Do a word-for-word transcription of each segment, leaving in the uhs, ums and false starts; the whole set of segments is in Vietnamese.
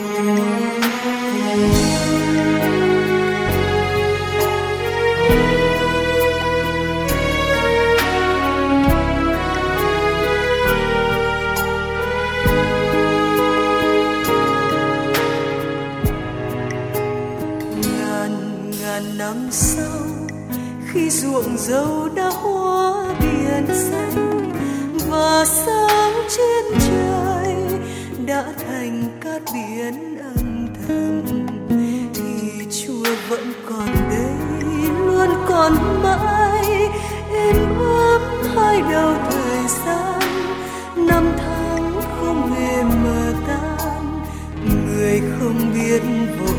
Năm sau khi ruộng dâu đã hóa biển xanh và sáng trên trời đã thành cát biển âm thầm, thì Chúa vẫn còn đây, luôn còn mãi êm ấm hai đầu thời gian. Năm tháng không hề mờ tan, người không biết vội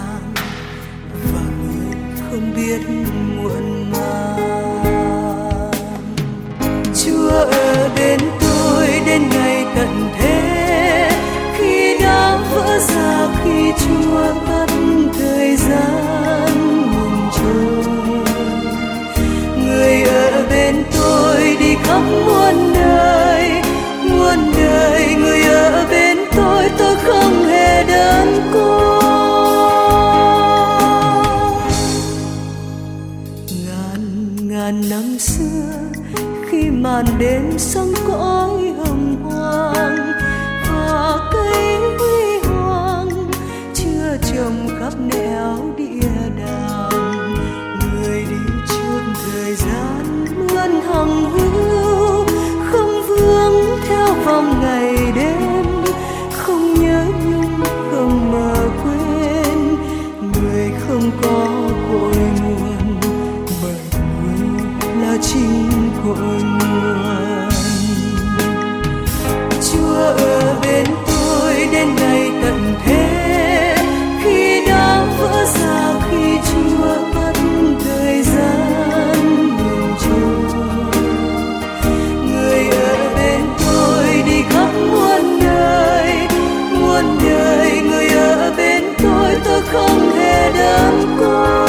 không biết muộn màng. Chúa ở bên tôi đến ngày tận thế, khi đã vỡ ra, khi Chúa cắt thời gian ngừng trôi. Người ở bên tôi đi khắp muôn đời, muôn đời. Người ở bên tôi, tôi không hề đơn côi. Ngàn năm xưa khi màn đêm sông cõi hồng hoang và cây huy hoàng chưa trồng khắp nẻo địa đàng, người đi chuốt thời gian luôn hằng hữu, không vướng theo vòng ngày đêm, không nhớ nhung không mơ quên, người không có cội nguồn chính cội nguồn. Chúa ở bên tôi đến ngày tận thế, khi đã vỡ ra, khi Chúa cắt thời gian ngừng trôi. Người ở bên tôi đi khắp muôn đời, muôn đời. Người ở bên tôi, tôi không hề đơn côi.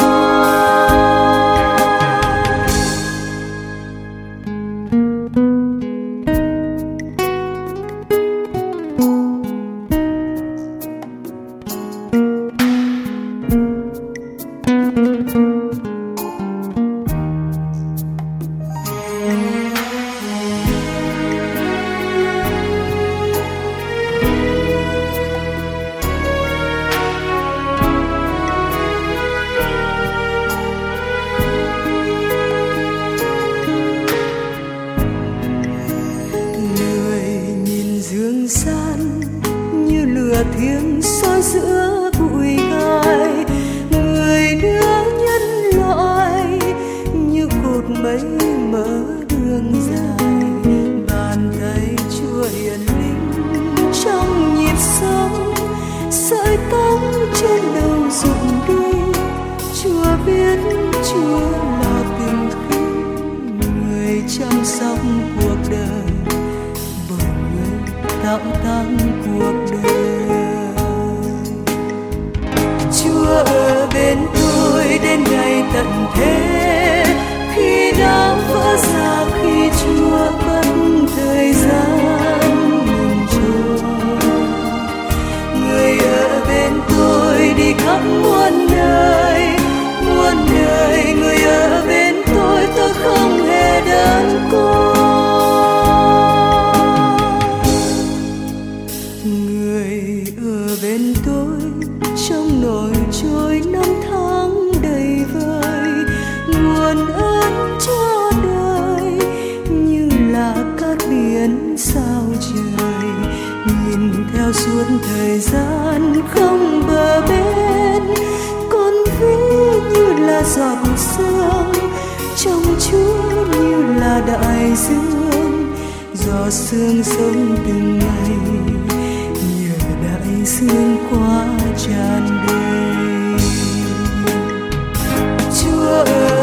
Thiêng soi giữa bụi gai, người đưa nhân loại như cột mây mở đường dài. Bàn tay Chúa hiển linh trong nhịp sống, sợi tóc trên đầu rụng đi. Chúa biết Chúa là tình khí, người chăm sóc cuộc đời, bởi người tạo tăng cuộc đời. Chúa ở bên tôi đến ngày tận thế, khi đã vỡ ra, khi Chúa cắt thời gian ngừng trôi. Người ở bên tôi đi khắp muôn đời, muôn đời. Người ở bên tôi, tôi không hề đơn côi. Người ở bên tôi trong nổi trôi năm tháng đầy vơi, nguồn ơn cho đời như là cát biển sao trời. Nhìn theo suốt thời gian không bờ bến, con ví như là giọt sương, trong Chúa như là đại dương. Gió sương sống từng ngày, đại dương quá tràn đầy. Chúa ơi